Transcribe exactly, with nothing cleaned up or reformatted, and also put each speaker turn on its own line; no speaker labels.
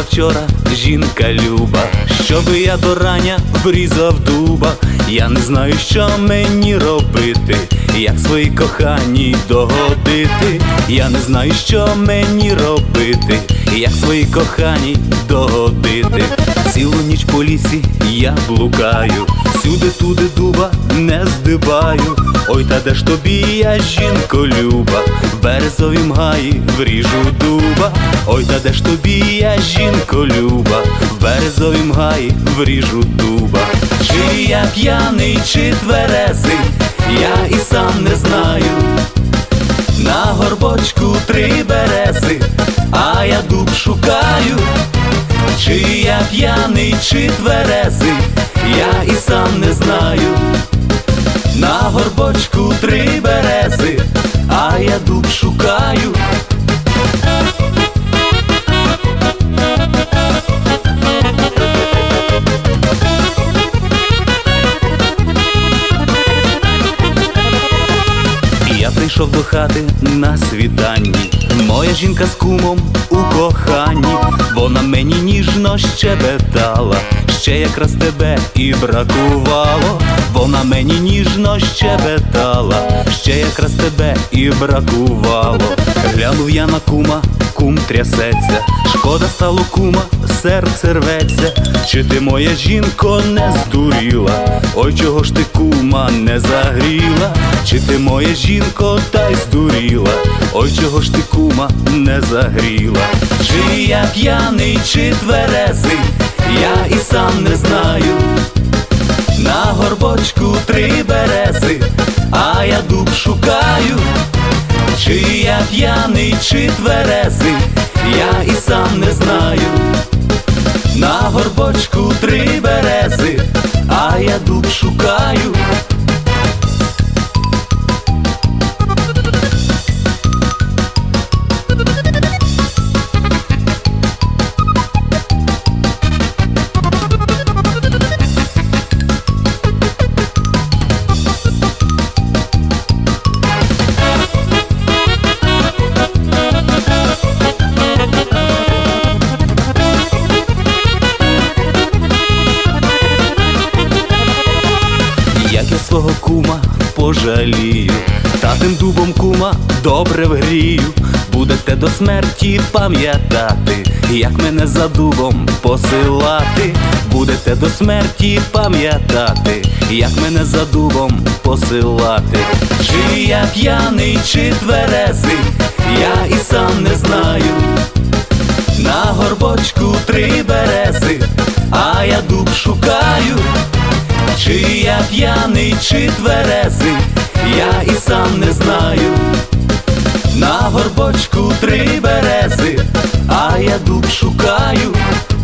вчора жінка люба, щоби я до рання врізав дуба. Я не знаю, що мені робити, як своїй коханій догодити. Я не знаю, що мені робити, як своїй коханій догодити. Цілу ніч по лісі я блукаю, сюди-туди дуба не здибаю. Ой, та де ж тобі я, жінко люба, в березовім гаї вріжу дуба. Ой, та де ж тобі я, жінко люба, в березовім гаї вріжу дуба. Чи я п'яний, чи тверезий, я і сам не знаю. На горбочку три берези, а я дуб шукаю. Чи я п'яний, чи тверезий, я і сам не знаю. На горбочку три берези, а я дуб шукаю. Я прийшов до хати на світанні, моя жінка з кумом у коханні. Вона мені ніжно щебетала, ще якраз тебе і бракувало. Вона мені ніжно щебетала, ще якраз тебе і бракувало. Глянув я на кума, кум трясеться, шкода стало кума, серце рветься. Чи ти, моя жінко, не здуріла? Ой, чого ж ти, кума, не загріла? Чи ти, моя жінко, та й здуріла? Ой, чого ж ти, кума, не загріла? Чи я п'яний, чи тверезий, я і сам не знаю. На горбочку три берези, а я дуб шукаю. Чи я п'яний, чи тверезий, я і сам не знаю. На горбочку три берези, а я дуб шукаю. Як я свого кума пожалію, та тим дубом кума добре вгрію. Будете до смерті пам'ятати, як мене за дубом посилати. Будете до смерті пам'ятати, як мене за дубом посилати. Чи я п'яний, чи тверезий, я і сам не знаю. На горбочку три берези, а я дуб шукаю. Чи я п'яний, чи тверезий, я і сам не знаю. На горбочку три берези, а я дуб шукаю.